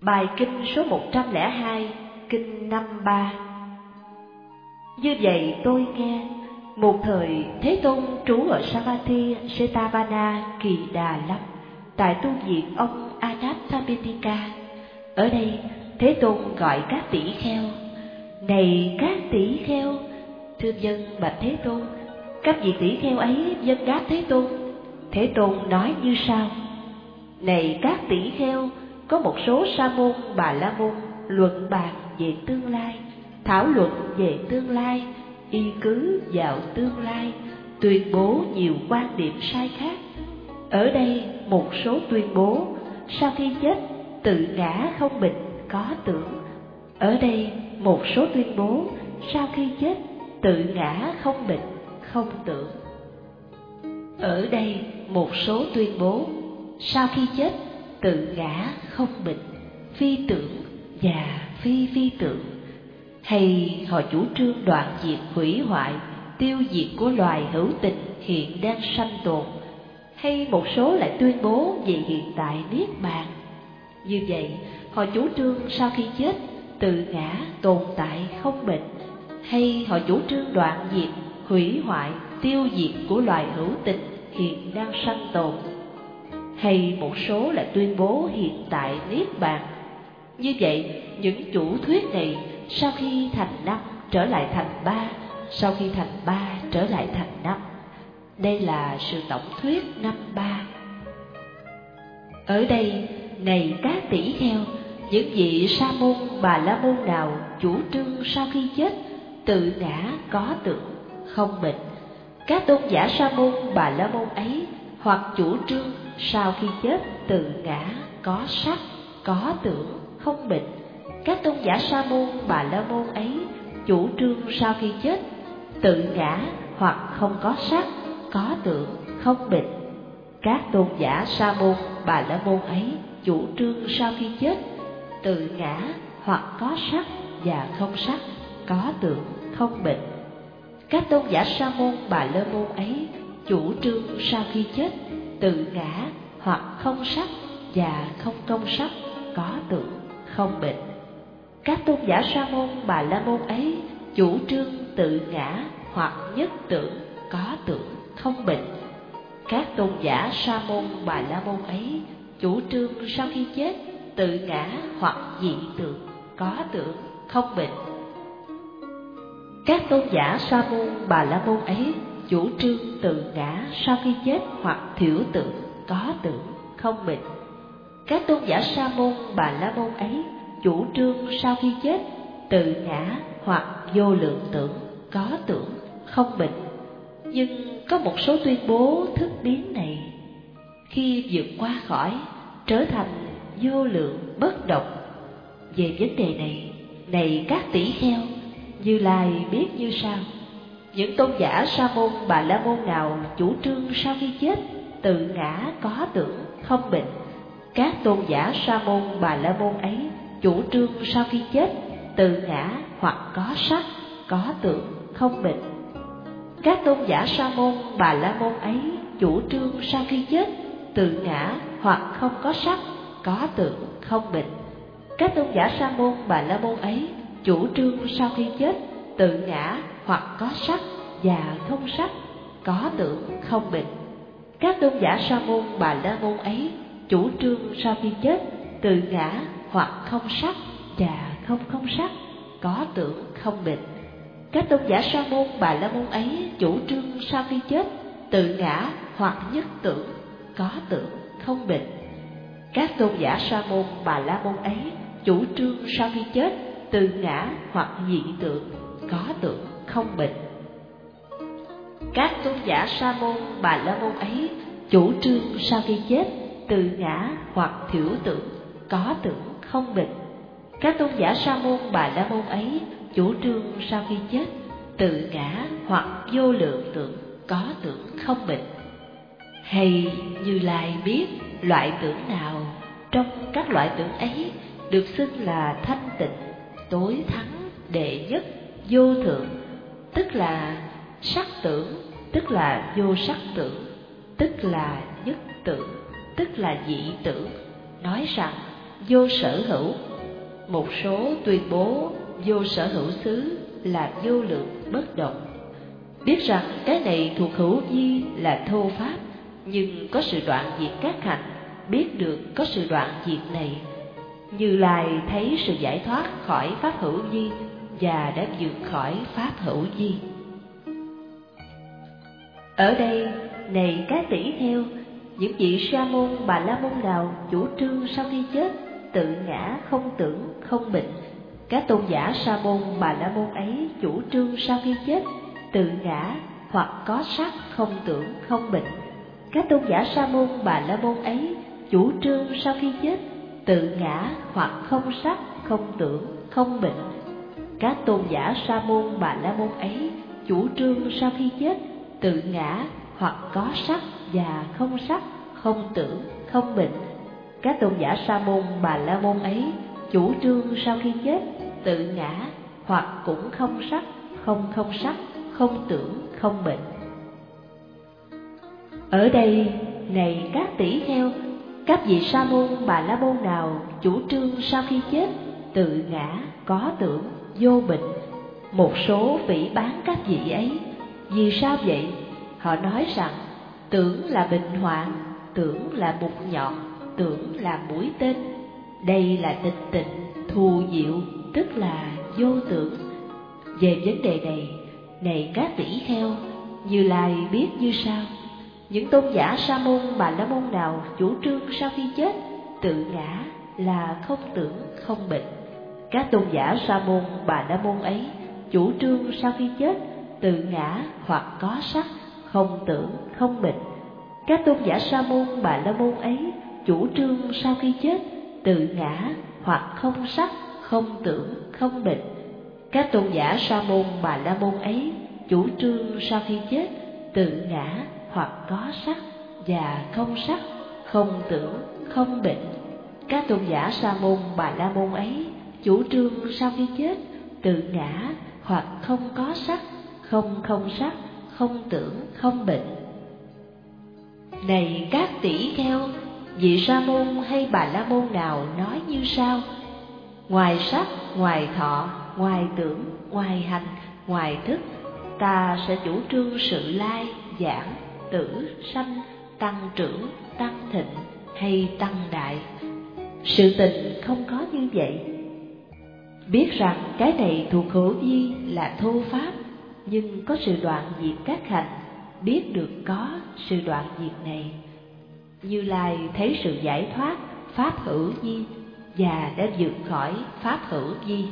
Bài kinh số 102, kinh 53. Như vậy tôi nghe, một thời Thế Tôn trú ở Savatthi Setavana Kỳ Đà Lâm, tại tu viện ông Anathapindika. Ở đây Thế Tôn gọi các tỷ kheo: này các tỷ kheo, thưa dân bạch Thế Tôn. Các vị tỷ kheo ấy vâng đáp Thế Tôn. Thế Tôn nói như sau: này các tỷ kheo, có một số sa môn bà la môn luận bàn về tương lai, thảo luận về tương lai, y cứ vào tương lai, tuyên bố nhiều quan điểm sai khác. Ở đây một số tuyên bố sau khi chết tự ngã không bệnh có tưởng. Ở đây một số tuyên bố sau khi chết tự ngã không bệnh không tưởng. Ở đây một số tuyên bố sau khi chết tự ngã không bệnh, phi tưởng và phi phi tưởng. Hay họ chủ trương đoạn diệt hủy hoại, tiêu diệt của loài hữu tình hiện đang sanh tồn. Hay một số lại tuyên bố về hiện tại niết bàn. Như vậy họ chủ trương sau khi chết tự ngã tồn tại không bệnh. Hay họ chủ trương đoạn diệt hủy hoại, tiêu diệt của loài hữu tình hiện đang sanh tồn. Hay một số lại tuyên bố hiện tại niết bàn. Như vậy những chủ thuyết này sau khi thành năm trở lại thành ba, sau khi thành ba trở lại thành năm. Đây là sự tổng thuyết năm ba. Ở đây, này các tỷ kheo, những vị sa môn bà la môn nào chủ trương sau khi chết tự ngã có tưởng không bệnh, các tôn giả sa môn bà la môn ấy hoặc chủ trương sau khi chết tự ngã có sắc có tưởng không bệnh, các tôn giả sa môn bà la môn ấy chủ trương sau khi chết tự ngã hoặc không có sắc có tưởng không bệnh, các tôn giả sa môn bà la môn ấy chủ trương sau khi chết tự ngã hoặc có sắc và không sắc có tưởng không bệnh, các tôn giả sa môn bà la môn ấy chủ trương sau khi chết tự ngã hoặc không sắc và không công sắc có tưởng không bệnh, các tôn giả sa môn bà la môn ấy chủ trương tự ngã hoặc nhất tưởng có tưởng không bệnh, các tôn giả sa môn bà la môn ấy chủ trương sau khi chết tự ngã hoặc dị tưởng có tưởng không bệnh, các tôn giả sa môn bà la môn ấy chủ trương tự ngã sau khi chết hoặc thiểu tưởng có tưởng không bệnh, các tôn giả sa môn bà la môn ấy chủ trương sau khi chết tự ngã hoặc vô lượng tưởng có tưởng không bệnh. Nhưng có một số tuyên bố thức biến này khi vượt qua khỏi trở thành vô lượng bất động. Về vấn đề này, này các tỷ kheo, Như Lai biết như sau: những tôn giả sa môn bà la môn nào chủ trương sau khi chết tự ngã có tưởng không bệnh, các tôn giả sa môn bà la môn ấy chủ trương sau khi chết tự ngã hoặc có sắc có tưởng không bệnh, các tôn giả sa môn bà la môn ấy chủ trương sau khi chết tự ngã hoặc không có sắc có tưởng không bệnh, các tôn giả sa môn bà la môn ấy chủ trương sau khi chết tự ngã hoặc có sắc và không sắc có tưởng không bệnh, các tôn giả sa môn bà la môn ấy chủ trương sau khi chết tự ngã hoặc không sắc và không sắc có tưởng không bệnh, các tôn giả sa môn bà la môn ấy chủ trương sau khi chết tự ngã hoặc nhất tưởng có tưởng không bệnh, các tôn giả sa môn bà la môn ấy chủ trương sau khi chết tự ngã hoặc dị tưởng có tưởng không bệnh, các tôn giả sa môn bà la môn ấy chủ trương sau khi chết tự ngã hoặc thiểu tưởng có tưởng không bệnh, các tôn giả sa môn bà la môn ấy chủ trương sau khi chết tự ngã hoặc vô lượng tưởng có tưởng không bệnh. Hay Như Lai biết loại tưởng nào trong các loại tưởng ấy được xưng là thanh tịnh, tối thắng, đệ nhất, vô thượng, tức là sắc tưởng, tức là vô sắc tưởng, tức là nhất tưởng, tức là dị tưởng, nói rằng vô sở hữu. Một số tuyên bố vô sở hữu xứ là vô lượng bất động. Biết rằng cái này thuộc hữu vi là thô pháp, nhưng có sự đoạn diệt các hạnh, biết được có sự đoạn diệt này. Như Lai thấy sự giải thoát khỏi pháp hữu vi và đã vượt khỏi pháp hữu vi. Ở đây, này các tỷ kheo, những vị sa môn bà la môn nào chủ trương sau khi chết tự ngã không tưởng không bệnh, các tôn giả sa môn bà la môn ấy chủ trương sau khi chết tự ngã hoặc có sắc không tưởng không bệnh, các tôn giả sa môn bà la môn ấy chủ trương sau khi chết tự ngã hoặc không sắc không tưởng không bệnh, các tôn giả sa môn bà la môn ấy chủ trương sau khi chết tự ngã hoặc có sắc và không sắc không tưởng không bệnh, các tôn giả sa môn bà la môn ấy chủ trương sau khi chết tự ngã hoặc cũng không sắc không tưởng không bệnh. Ở đây, này các tỷ kheo, các vị sa môn bà la môn nào chủ trương sau khi chết tự ngã có tưởng vô bệnh, một số phỉ báng các vị ấy. Vì sao vậy? Họ nói rằng tưởng là bệnh hoạn, tưởng là mục nhọn, tưởng là mũi tên. Đây là tịch tịnh thù diệu, tức là vô tưởng. Về vấn đề này, này các tỷ kheo, Như Lai biết như sau: những tôn giả sa môn bà la môn nào chủ trương sau khi chết tự ngã là không tưởng không bệnh, các tôn giả sa môn bà la môn ấy chủ trương sau khi chết tự ngã hoặc có sắc không tưởng không bệnh, các tôn giả sa môn bà la môn ấy chủ trương sau khi chết tự ngã hoặc không sắc không tưởng không bệnh, các tôn giả sa môn bà la môn ấy chủ trương sau khi chết tự ngã hoặc có sắc và không sắc không tưởng không bệnh, các tôn giả sa môn bà la môn ấy chủ trương sau khi chết tự ngã hoặc không có sắc không sắc không tưởng không bệnh. Này các tỷ kheo, vị sa môn hay bà la môn nào nói như sau: ngoài sắc, ngoài thọ, ngoài tưởng, ngoài hành, ngoài thức, ta sẽ chủ trương sự lai, giảng, tử, sanh, tăng trưởng, tăng thịnh hay tăng đại. Sự tình không có như vậy. Biết rằng cái này thuộc hữu vi là thô pháp, nhưng có sự đoạn diệt các hạnh, biết được có sự đoạn diệt này. Như Lai thấy sự giải thoát pháp hữu vi và đã vượt khỏi pháp hữu vi.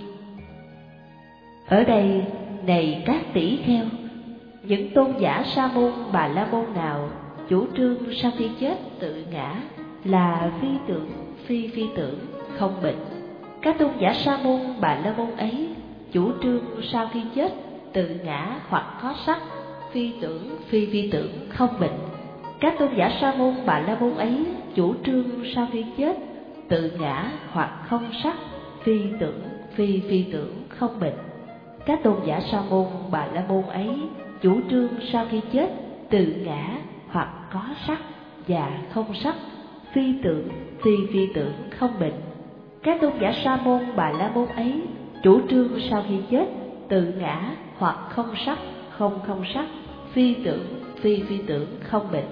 Ở đây, này các tỷ kheo, những tôn giả sa môn bà la môn nào chủ trương sau khi chết tự ngã là phi tưởng phi tưởng không bệnh, các tôn giả sa môn bà la môn ấy chủ trương sau khi chết tự ngã hoặc có sắc phi tưởng không bệnh, các tôn giả sa môn bà la môn ấy chủ trương sau khi chết tự ngã hoặc không sắc phi tưởng không bệnh, các tôn giả sa môn bà la môn ấy chủ trương sau khi chết tự ngã hoặc có sắc và không sắc phi tưởng không bệnh, các tôn giả sa môn bà la môn ấy chủ trương sau khi chết tự ngã hoặc không sắc phi tưởng không bệnh.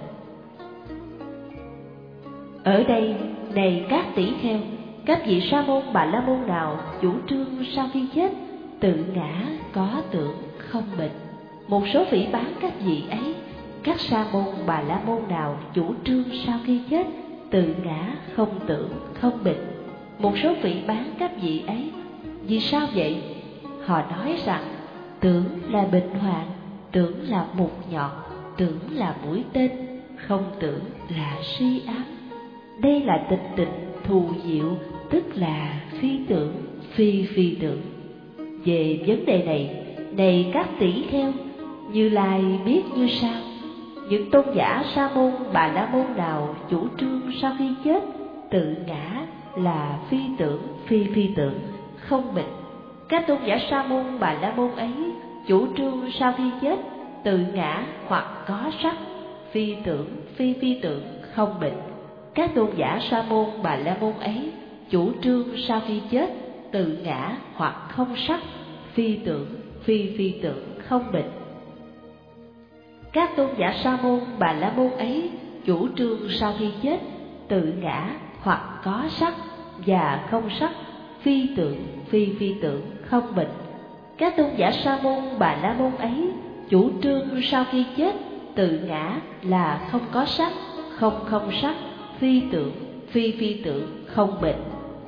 Ở đây, này các tỷ kheo, các vị sa môn bà la môn nào chủ trương sau khi chết tự ngã có tưởng không bệnh, một số phỉ báng các vị ấy. Các sa môn bà la môn nào chủ trương sau khi chết tự ngã không tưởng không bệnh, một số phỉ báng các vị ấy. Vì sao vậy? Họ nói rằng tưởng là bệnh hoạn, tưởng là mục nhọn, tưởng là mũi tên, không tưởng là suy ám. Đây là tịch tịnh thù diệu, tức là phi tưởng phi tưởng. Về vấn đề này, này các tỷ kheo, Như Lai biết như sau: những tôn giả sa môn bà la môn nào chủ trương sau khi chết tự ngã là phi tưởng không bệnh, các tôn giả sa môn bà la môn ấy chủ trương sau khi chết tự ngã hoặc có sắc phi tưởng không bệnh, các tôn giả sa môn bà la môn ấy chủ trương sau khi chết tự ngã hoặc không sắc, phi tưởng, phi tưởng, không định. Các tôn giả Sa môn Bà La môn ấy chủ trương sau khi chết tự ngã hoặc có sắc và không sắc, phi tưởng, phi tưởng, không định. Các tôn giả Sa môn Bà La môn ấy chủ trương sau khi chết tự ngã là không có sắc, không sắc, phi tưởng, phi tưởng, không bệnh.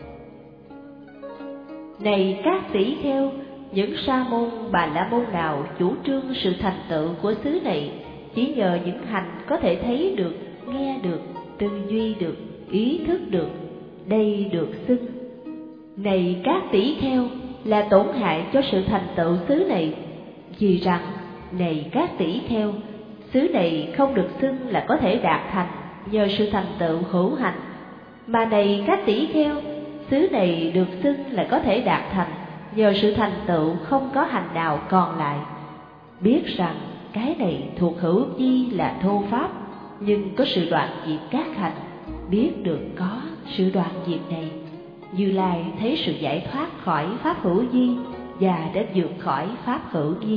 Này các tỷ kheo, những Sa môn Bà La môn nào chủ trương sự thành tựu của xứ này chỉ nhờ những hành có thể thấy được, nghe được, tư duy được, ý thức được, đây được xưng. Này các tỷ kheo, là tổn hại cho sự thành tựu xứ này, vì rằng này các tỷ kheo, xứ này không được xưng là có thể đạt thành nhờ sự thành tựu hữu hành, mà này các tỷ kheo, xứ này được xưng là có thể đạt thành nhờ sự thành tựu không có hành nào còn lại. Biết rằng cái này thuộc hữu vi là thô pháp, nhưng có sự đoạn diệt các hành. Biết được có sự đoạn diệt này, Như Lai thấy sự giải thoát khỏi pháp hữu vi và đã vượt khỏi pháp hữu vi.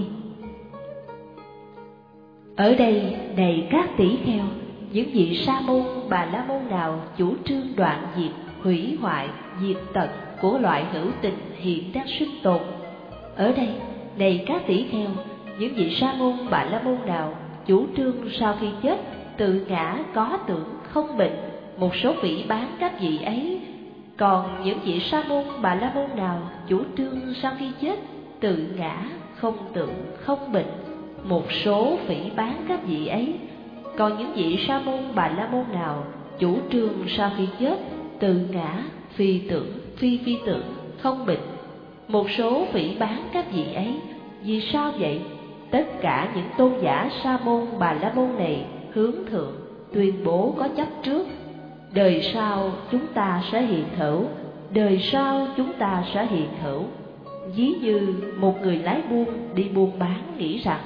Ở đây, này các tỷ kheo, những vị Sa môn Bà La môn nào chủ trương đoạn diệt, hủy hoại, diệt tận của loại hữu tình hiện đang sinh tồn. Ở đây, này các tỷ kheo, những vị Sa môn Bà La môn nào chủ trương sau khi chết tự ngã có tưởng không bệnh, một số phỉ báng các vị ấy. Còn những vị Sa môn Bà La môn nào chủ trương sau khi chết tự ngã không tưởng không bệnh, một số phỉ báng các vị ấy. Còn những vị Sa môn Bà La môn nào chủ trương sau khi chết tự ngã phi tưởng phi tưởng không bệnh, một số phỉ báng các vị ấy. Vì sao vậy? Tất cả những tôn giả Sa môn Bà La môn này hướng thượng tuyên bố có chấp trước, đời sau chúng ta sẽ hiện hữu, đời sau chúng ta sẽ hiện hữu. Ví như một người lái buôn đi buôn bán nghĩ rằng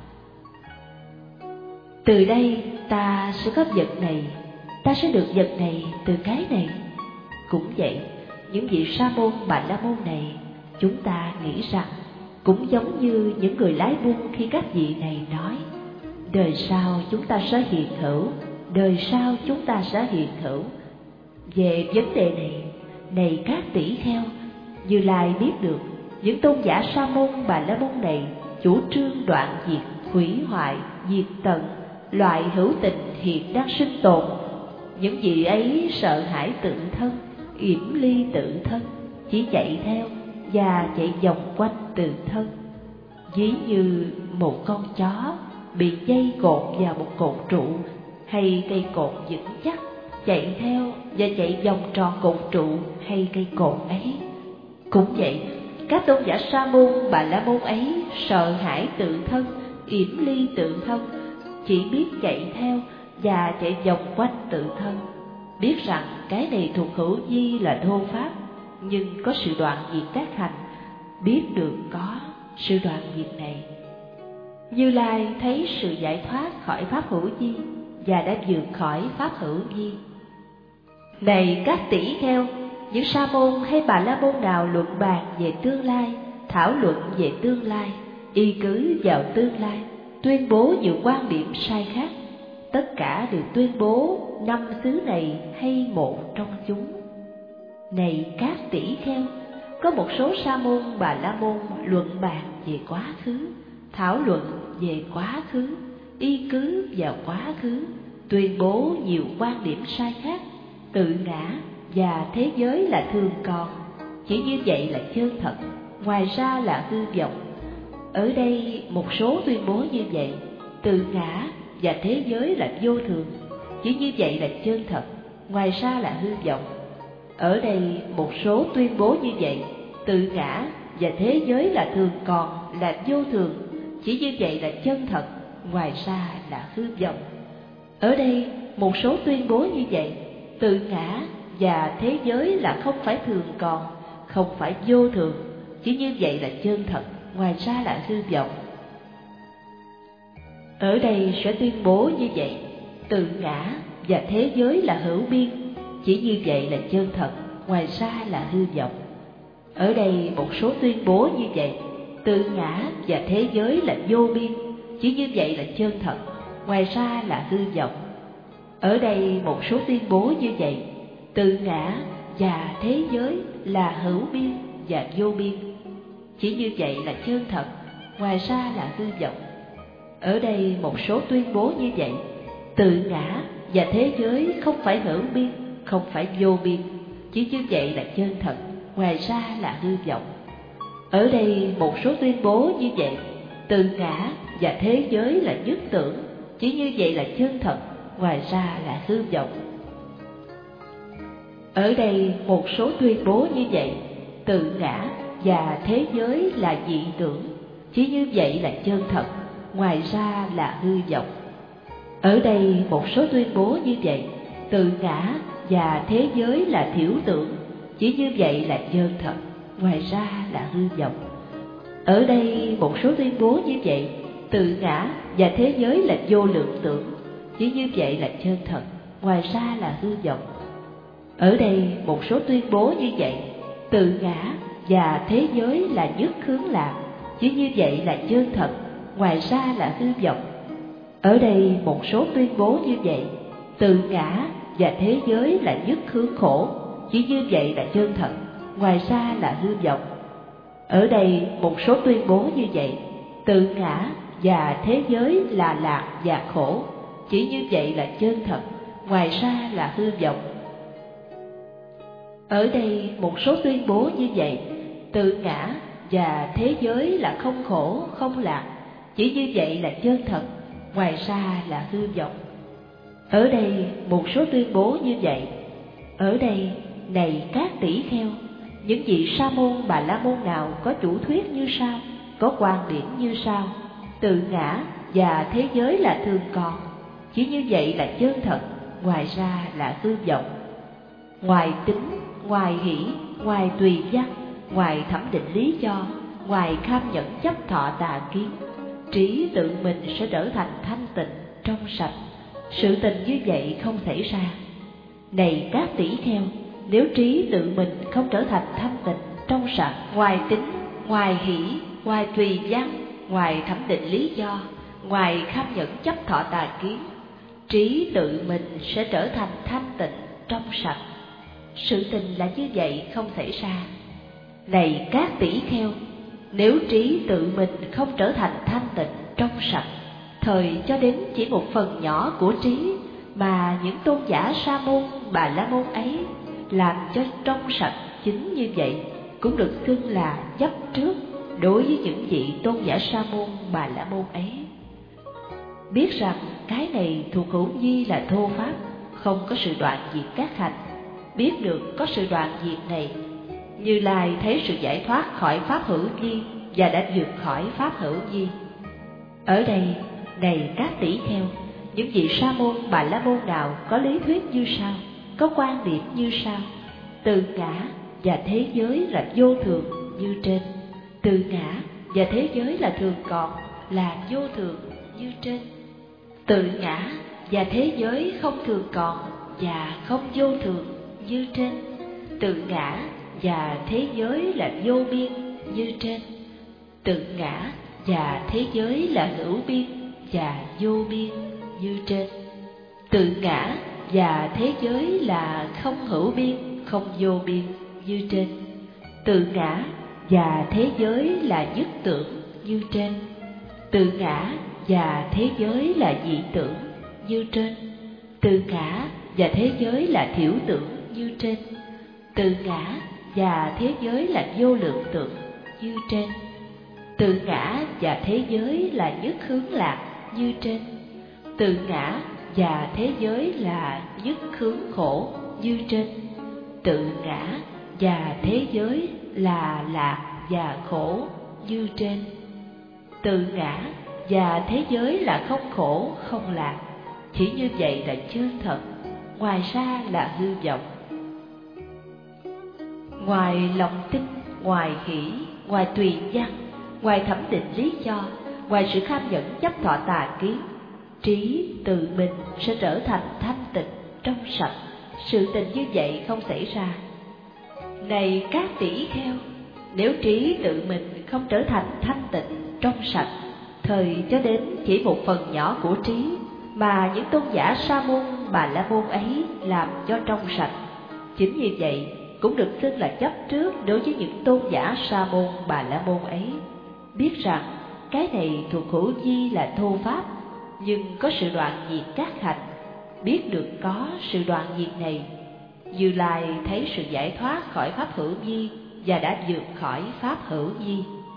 từ đây ta sẽ có vật này, ta sẽ được vật này từ cái này. Cũng vậy, những vị Sa môn Bà La môn này, chúng ta nghĩ rằng cũng giống như những người lái buôn khi các vị này nói đời sau chúng ta sẽ hiện hữu, đời sau chúng ta sẽ hiện hữu. Về vấn đề này, này các tỷ kheo, Như Lai biết được những tôn giả Sa môn Bà La môn này chủ trương đoạn diệt, hủy hoại, diệt tận loại hữu tình hiện đang sinh tồn. Những vị ấy sợ hãi tự thân, yểm ly tự thân, chỉ chạy theo và chạy vòng quanh tự thân. Ví như một con chó bị dây cột vào một cột trụ hay cây cột vững chắc, chạy theo và chạy vòng tròn cột trụ hay cây cột ấy. Cũng vậy, các tôn giả Sa môn Bà La môn ấy sợ hãi tự thân, yểm ly tự thân, chỉ biết chạy theo và chạy vòng quanh tự thân. Biết rằng cái này thuộc hữu vi là thô pháp, nhưng có sự đoạn diệt các hành. Biết được có sự đoạn diệt này, Như Lai thấy sự giải thoát khỏi pháp hữu vi và đã vượt khỏi pháp hữu vi. Này các tỷ kheo, những Sa môn hay Bà La môn nào luận bàn về tương lai, thảo luận về tương lai, y cứ vào tương lai, tuyên bố nhiều quan điểm sai khác, tất cả đều tuyên bố 5 xứ này hay một trong chúng. Này các tỷ kheo, có một số Sa môn Bà La môn luận bàn về quá khứ, thảo luận về quá khứ, y cứ vào quá khứ, tuyên bố nhiều quan điểm sai khác, tự ngã và thế giới là thường còn, chỉ như vậy là chân thật, ngoài ra là hư vọng. Ở đây một số tuyên bố như vậy, tự ngã và thế giới là vô thường, chỉ như vậy là chân thật, ngoài ra là hư vọng. Ở đây một số tuyên bố như vậy, tự ngã và thế giới là thường còn, là vô thường, chỉ như vậy là chân thật, ngoài ra là hư vọng. Ở đây một số tuyên bố như vậy, tự ngã và thế giới là không phải thường còn, không phải vô thường, chỉ như vậy là chân thật, ngoài ra là hư vọng. Ở đây sẽ tuyên bố như vậy, tự ngã và thế giới là hữu biên, chỉ như vậy là chân thật, ngoài ra là hư vọng. Ở đây một số tuyên bố như vậy, tự ngã và thế giới là vô biên, chỉ như vậy là chân thật, ngoài ra là hư vọng. Ở đây một số tuyên bố như vậy, tự ngã và thế giới là hữu biên và vô biên, chỉ như vậy là chân thật, ngoài ra là hư vọng. Ở đây một số tuyên bố như vậy, tự ngã và thế giới không phải hữu biên, không phải vô biên, chỉ như vậy là chân thật, ngoài ra là hư vọng. Ở đây một số tuyên bố như vậy, tự ngã và thế giới là nhất tưởng, chỉ như vậy là chân thật, ngoài ra là hư vọng. Ở đây một số tuyên bố như vậy, tự ngã và thế giới là dị tưởng, chỉ như vậy là chân thật, ngoài ra là hư vọng. Ở đây một số tuyên bố như vậy, tự ngã và thế giới là thiểu tưởng, chỉ như vậy là chân thật, ngoài ra là hư vọng. Ở đây một số tuyên bố như vậy, tự ngã và thế giới là vô lượng tưởng, chỉ như vậy là chân thật, ngoài ra là hư vọng. Ở đây một số tuyên bố như vậy, tự ngã và thế giới là nhất hướng lạc, chỉ như vậy là chân thật, ngoài ra là hư vọng. Ở đây một số tuyên bố như vậy, tự ngã và thế giới là nhất hướng khổ, chỉ như vậy là chân thật, ngoài ra là hư vọng. Ở đây một số tuyên bố như vậy, tự ngã và thế giới là lạc và khổ, chỉ như vậy là chân thật, ngoài ra là hư vọng. Ở đây một số tuyên bố như vậy, tự ngã và thế giới là không khổ, không lạc, chỉ như vậy là chân thật, ngoài ra là hư vọng. Ở đây một số tuyên bố như vậy, ở đây này các tỷ kheo, những vị sa môn bà la môn nào có chủ thuyết như sau, có quan điểm như sau: tự ngã và thế giới là thường còn, chỉ như vậy là chân thật, ngoài ra là hư vọng. Ngoài tính, ngoài hỷ, ngoài tùy văn, ngoài thẩm định lý do, ngoài kham nhẫn chấp thọ tà kiến, trí tự mình sẽ trở thành thanh tịnh, trong sạch. Sự tình như vậy không xảy ra. Này các tỷ kheo, nếu trí tự mình không trở thành thanh tịnh, trong sạch, ngoài tính, ngoài hỷ, ngoài tùy văn, ngoài thẩm định lý do, ngoài kham nhẫn chấp thọ tà kiến, trí tự mình sẽ trở thành thanh tịnh, trong sạch. Sự tình là như vậy không xảy ra. Này các tỷ kheo, nếu trí tự mình không trở thành thanh tịnh, trong sạch, thời cho đến chỉ một phần nhỏ của trí mà những tôn giả sa môn bà la môn ấy làm cho trong sạch chính như vậy, cũng được xưng là chấp trước đối với những vị tôn giả sa môn bà la môn ấy. Biết rằng cái này thuộc hữu vi là thô pháp, không có sự đoạn diệt các hành. Biết được có sự đoạn diệt này, Như Lai thấy sự giải thoát khỏi pháp hữu vi và đã vượt khỏi pháp hữu vi. Ở đây, này các tỷ kheo, những vị sa môn bà la môn nào có lý thuyết như sau, có quan điểm như sau: tự ngã và thế giới là vô thường như trên, tự ngã và thế giới là thường còn, là vô thường như trên, tự ngã và thế giới không thường còn và không vô thường như trên, tự ngã và thế giới là vô biên như trên, tự ngã và thế giới là hữu biên và vô biên như trên, tự ngã và thế giới là không hữu biên, không vô biên như trên, tự ngã và thế giới là nhất tưởng như trên, tự ngã và thế giới là dị tưởng như trên, tự ngã và thế giới là thiểu tưởng như trên, tự ngã và thế giới là vô lượng tưởng như trên, tự ngã và thế giới là nhất hướng lạc như trên, tự ngã và thế giới là nhất hướng khổ như trên, tự ngã và thế giới là lạc và khổ như trên, tự ngã và thế giới là không khổ không lạc, chỉ như vậy là chân thật, ngoài ra là hư vọng. Ngoài lòng tin, ngoài hỷ, ngoài tùy văn, ngoài thẩm định lý do, ngoài sự kham nhẫn chấp thọ tà kiến, trí tự mình sẽ trở thành thanh tịnh, trong sạch. Sự tình như vậy không xảy ra. Này các tỷ kheo, nếu trí tự mình không trở thành thanh tịnh, trong sạch, thời cho đến chỉ một phần nhỏ của trí mà những tôn giả Sa môn, Bà La môn ấy làm cho trong sạch, chính như vậy cũng được xưng là chấp trước đối với những tôn giả Sa môn, Bà La môn ấy. Biết rằng cái này thuộc hữu vi là thô pháp, nhưng có sự đoạn diệt các hành. Biết được có sự đoạn diệt này, Như Lai thấy sự giải thoát khỏi pháp hữu vi và đã vượt khỏi pháp hữu vi.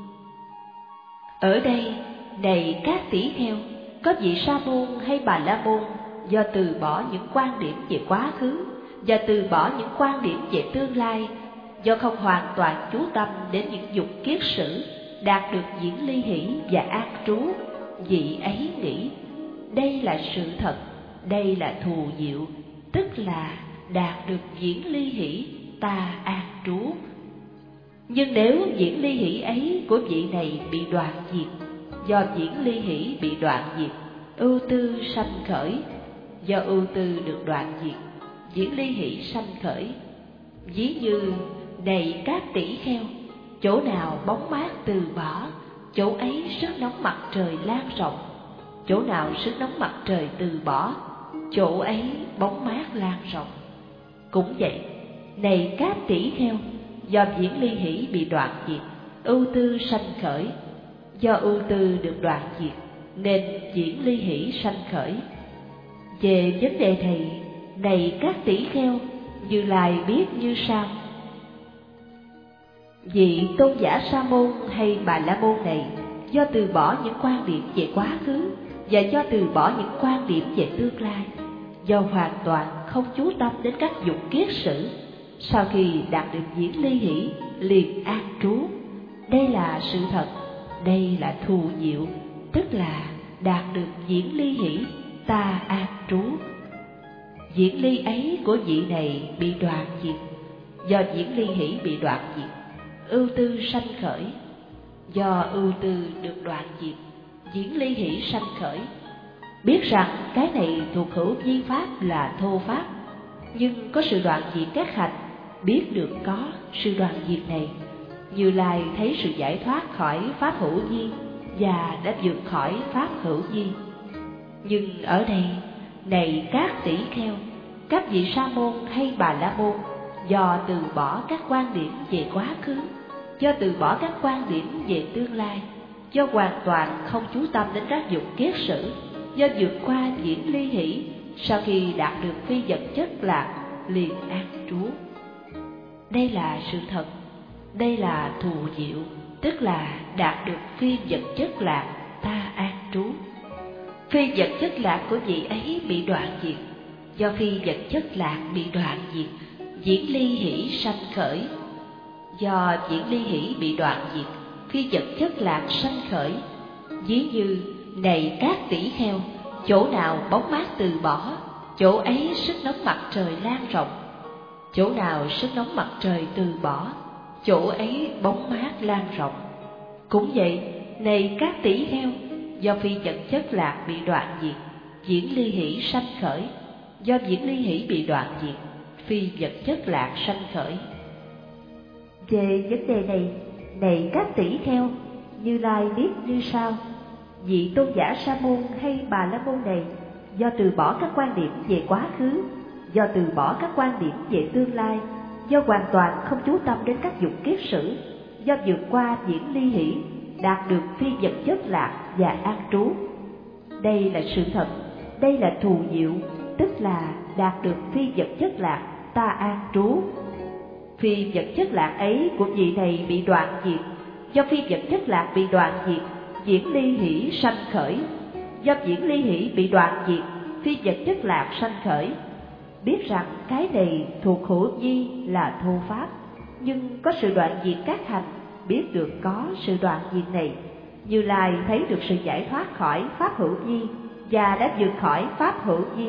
Ở đây, này các tỷ kheo, có vị Sa môn hay Bà La môn do từ bỏ những quan điểm về quá khứ và từ bỏ những quan điểm về tương lai, do không hoàn toàn chú tâm đến những dục kiết sử, đạt được diễn ly hỷ và an trú, vị ấy nghĩ đây là sự thật, đây là thù diệu, tức là đạt được diễn ly hỷ, ta an trú. Nhưng nếu diễn ly hỷ ấy của vị này bị đoạn diệt, do diễn ly hỷ bị đoạn diệt, ưu tư sanh khởi, do ưu tư được đoạn diệt, diễn ly hỷ sanh khởi. Ví như, này các tỷ kheo, chỗ nào bóng mát từ bỏ, chỗ ấy sức nóng mặt trời lan rộng. Chỗ nào sức nóng mặt trời từ bỏ, chỗ ấy bóng mát lan rộng. Cũng vậy, này các tỷ kheo, do diễn ly hỷ bị đoạn diệt, ưu tư sanh khởi, do ưu tư được đoạn diệt nên diễn ly hỷ sanh khởi. Về vấn đề này, này các tỷ kheo, Như Lai biết như sau: vị tôn giả Sa môn hay Bà La môn này do từ bỏ những quan điểm về quá khứ và do từ bỏ những quan điểm về tương lai, do hoàn toàn không chú tâm đến các dục kiết sử, sau khi đạt được diễn ly hỷ liền an trú. Đây là sự thật, đây là thù diệu, tức là đạt được diễn ly hỷ, ta an trú. Diễn ly ấy của vị này bị đoạn diệt, do diễn ly hỷ bị đoạn diệt, ưu tư sanh khởi, do ưu tư được đoạn diệt, diễn ly hỷ sanh khởi. Biết rằng cái này thuộc hữu vi pháp là thô pháp, nhưng có sự đoạn diệt các hành. Biết được có sự đoạn diệt này, Như Lai thấy sự giải thoát khỏi pháp hữu vi và đã vượt khỏi pháp hữu vi. Nhưng ở đây, này các tỷ kheo, các vị Sa môn hay Bà La môn do từ bỏ các quan điểm về quá khứ, do từ bỏ các quan điểm về tương lai, do hoàn toàn không chú tâm đến các dục kiết sử, do vượt qua diễn ly hỷ, sau khi đạt được phi vật chất lạc liền an trú. Đây là sự thật, đây là thù diệu, tức là đạt được phi vật chất lạc, ta an trú. Phi vật chất lạc của vị ấy bị đoạn diệt, do phi vật chất lạc bị đoạn diệt, diễn ly hỷ sanh khởi. Do diễn ly hỷ bị đoạn diệt, phi vật chất lạc sanh khởi. Ví như, này các tỷ kheo, chỗ nào bóng mát từ bỏ, chỗ ấy sức nóng mặt trời lan rộng. Chỗ nào sức nóng mặt trời từ bỏ, chỗ ấy bóng mát lan rộng. Cũng vậy, này các tỷ kheo, do phi vật chất lạc bị đoạn diệt, diễn ly hỷ sanh khởi. Do diễn ly hỷ bị đoạn diệt, phi vật chất lạc sanh khởi. Về vấn đề này, này các tỷ kheo, Như Lai biết như sau: vị tôn giả Sa môn hay Bà La môn này do từ bỏ các quan điểm về quá khứ, do từ bỏ các quan điểm về tương lai, do hoàn toàn không chú tâm đến các dục kiết sử, do vượt qua diễn ly hỷ, đạt được phi vật chất lạc và an trú. Đây là sự thật, đây là thù diệu, tức là đạt được phi vật chất lạc, ta an trú. Phi vật chất lạc ấy của vị này bị đoạn diệt, do phi vật chất lạc bị đoạn diệt, diễn ly hỷ sanh khởi. Do diễn ly hỷ bị đoạn diệt, phi vật chất lạc sanh khởi. Biết rằng cái này thuộc hữu vi là thô pháp, nhưng có sự đoạn diệt các hành. Biết được có sự đoạn diệt này, Như Lai thấy được sự giải thoát khỏi pháp hữu vi và đã vượt khỏi pháp hữu vi.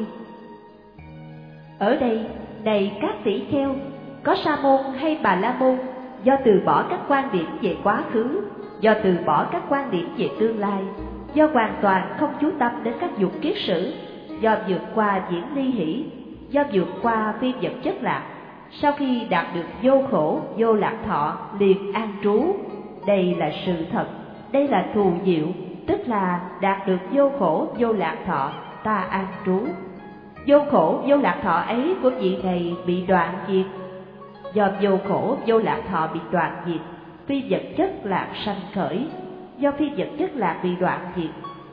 Ở đây, này các tỷ kheo, có Sa môn hay Bà La môn do từ bỏ các quan điểm về quá khứ, do từ bỏ các quan điểm về tương lai, do hoàn toàn không chú tâm đến các dục kiết sử, do vượt qua diễn ly hỷ, do vượt qua phi vật chất lạc, sau khi đạt được vô khổ vô lạc thọ liền an trú. Đây là sự thật, đây là thù diệu, tức là đạt được vô khổ vô lạc thọ, ta an trú. Vô khổ vô lạc thọ ấy của vị này bị đoạn diệt. Do vô khổ vô lạc thọ bị đoạn diệt, phi vật chất lạc sanh khởi. Do phi vật chất lạc bị đoạn diệt,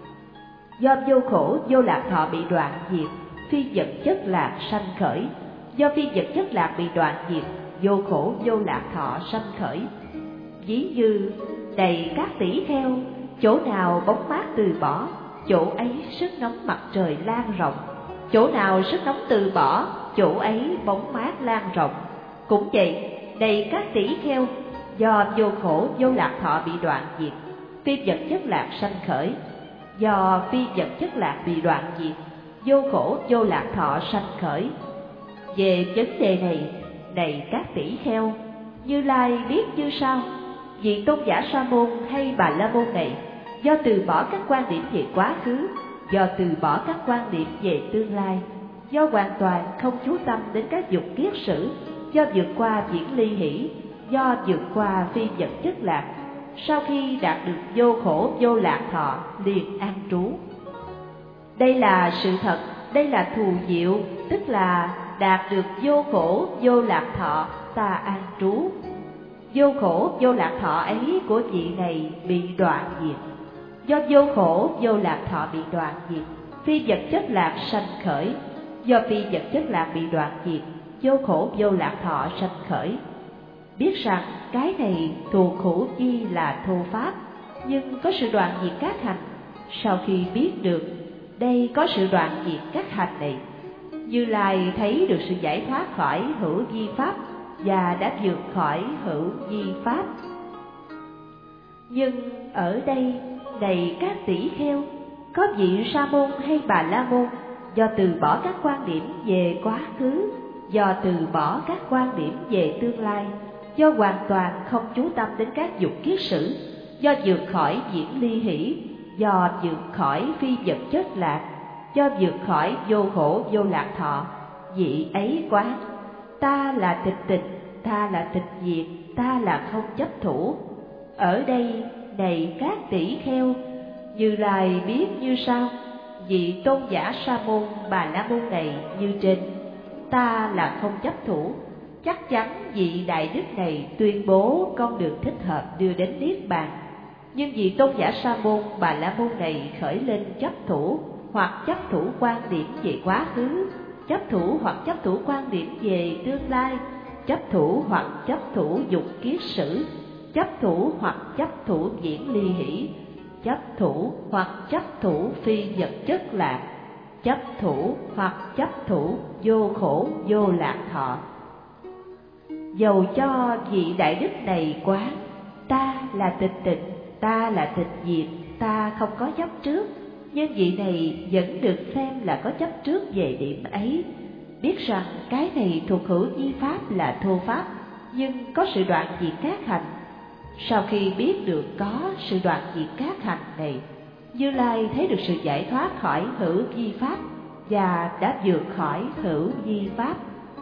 do vô khổ vô lạc thọ bị đoạn diệt, phi vật chất lạc sanh khởi. Do phi vật chất lạc bị đoạn diệt, vô khổ vô lạc thọ sanh khởi. Ví như đầy các tỷ kheo, chỗ nào bóng mát từ bỏ, chỗ ấy sức nóng mặt trời lan rộng. Chỗ nào sức nóng từ bỏ, chỗ ấy bóng mát lan rộng. Cũng vậy, đầy các tỷ kheo, do vô khổ vô lạc thọ bị đoạn diệt, phi vật chất lạc sanh khởi. Do phi vật chất lạc bị đoạn diệt, vô khổ vô lạc thọ sanh khởi. Về vấn đề này, này các tỷ kheo, Như Lai biết như sau: vị tôn giả Sa môn hay Bà La môn này, do từ bỏ các quan điểm về quá khứ, do từ bỏ các quan điểm về tương lai, do hoàn toàn không chú tâm đến các dục kiết sử, do vượt qua viễn ly hỷ, do vượt qua phi vật chất lạc, sau khi đạt được vô khổ vô lạc thọ liền an trú. Đây là sự thật, đây là thù diệu, tức là đạt được vô khổ vô lạc thọ, ta an trú. Vô khổ vô lạc thọ ấy của vị này bị đoạn diệt. Do vô khổ vô lạc thọ bị đoạn diệt, phi vật chất lạc sanh khởi. Do phi vật chất lạc bị đoạn diệt, vô khổ vô lạc thọ sanh khởi. Biết rằng cái này thuộc khổ chi là thô pháp, nhưng có sự đoạn diệt các hành. Sau khi biết được đây có sự đoạn diệt các hành này, Như Lai thấy được sự giải thoát khỏi hữu vi pháp và đã vượt khỏi hữu vi pháp. Nhưng ở đây, này các tỷ kheo, có vị Sa môn hay Bà La môn, do từ bỏ các quan điểm về quá khứ, do từ bỏ các quan điểm về tương lai, do hoàn toàn không chú tâm đến các dục kiết sử, do vượt khỏi viễn ly hỷ, do vượt khỏi phi vật chất lạc, do vượt khỏi vô khổ vô lạc thọ, vị ấy quán: ta là tịch tịch, ta là tịch diệt, ta là không chấp thủ. Ở đây, này các tỷ kheo, Như Lai biết như sau: vị tôn giả Sa môn Bà La môn này như trên, ta là không chấp thủ. Chắc chắn vị đại đức này tuyên bố con đường thích hợp đưa đến niết bàn. Nhưng vị tôn giả Sa môn Bà La môn này khởi lên chấp thủ, hoặc chấp thủ quan điểm về quá khứ, chấp thủ hoặc chấp thủ quan điểm về tương lai, chấp thủ hoặc chấp thủ dục kiết sử, chấp thủ hoặc chấp thủ viễn ly hỷ, chấp thủ hoặc chấp thủ phi vật chất lạc, chấp thủ hoặc chấp thủ vô khổ vô lạc thọ. Dầu cho vị đại đức này quán: ta là tịch tịch, ta là tịch diệt, ta không có chấp trước, nhưng vị này vẫn được xem là có chấp trước về điểm ấy. Biết rằng cái này thuộc hữu vi pháp là thô pháp, nhưng có sự đoạn diệt các hành. Sau khi biết được có sự đoạn diệt các hành này, Như Lai thấy được sự giải thoát khỏi hữu vi pháp và đã vượt khỏi hữu vi pháp.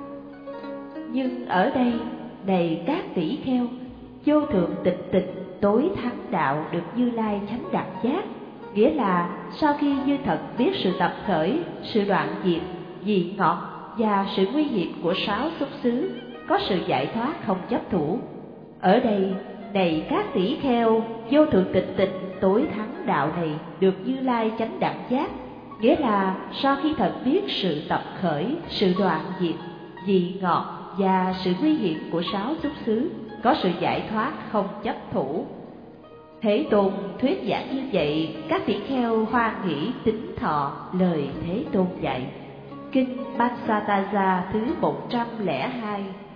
Nhưng ở đây, này các tỷ kheo, vô thượng tịch tịch tối thắng đạo được Như Lai chánh đẳng giác, nghĩa là sau khi như thật biết sự tập khởi, sự đoạn diệt, vị ngọt và sự nguy hiểm của 6 xúc xứ, có sự giải thoát không chấp thủ. Ở đây, này các tỷ kheo, vô thượng tịch tịch tối thắng đạo này được Như Lai chánh đẳng giác, nghĩa là sau khi thật biết sự tập khởi, sự đoạn diệt, vị ngọt và sự nguy hiểm của 6 xúc xứ, có sự giải thoát không chấp thủ. Thế Tôn thuyết giảng như vậy, các tỷ kheo hoan hỷ tín thọ lời Thế Tôn dạy. Kinh Panchatasa thứ 102.